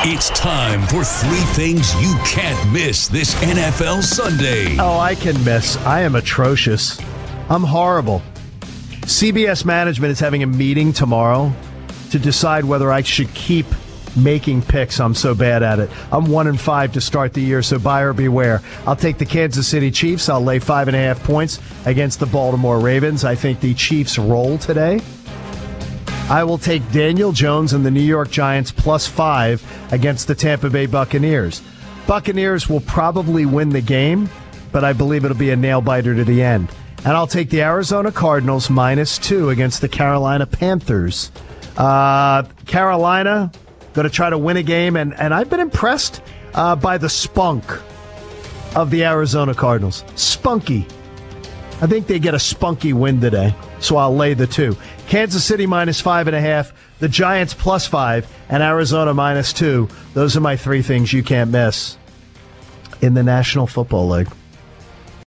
It's time for 3 things you can't miss this NFL Sunday. Oh, I can miss. I am atrocious. I'm horrible. CBS management is having a meeting tomorrow to decide whether I should keep making picks. I'm so bad at it. I'm 1-5 to start the year, so buyer beware. I'll take the Kansas City Chiefs. I'll lay 5.5 points against the Baltimore Ravens. I think the Chiefs roll today. I will take Daniel Jones and the New York Giants +5 against the Tampa Bay Buccaneers. Buccaneers will probably win the game, but I believe it'll be a nail-biter to the end. And I'll take the Arizona Cardinals -2 against the Carolina Panthers. Carolina going to try to win a game, and I've been impressed by the spunk of the Arizona Cardinals. Spunky. I think they get a spunky win today, so I'll lay the 2. Kansas City -5.5, the Giants +5, and Arizona -2. Those are my 3 things you can't miss in the National Football League.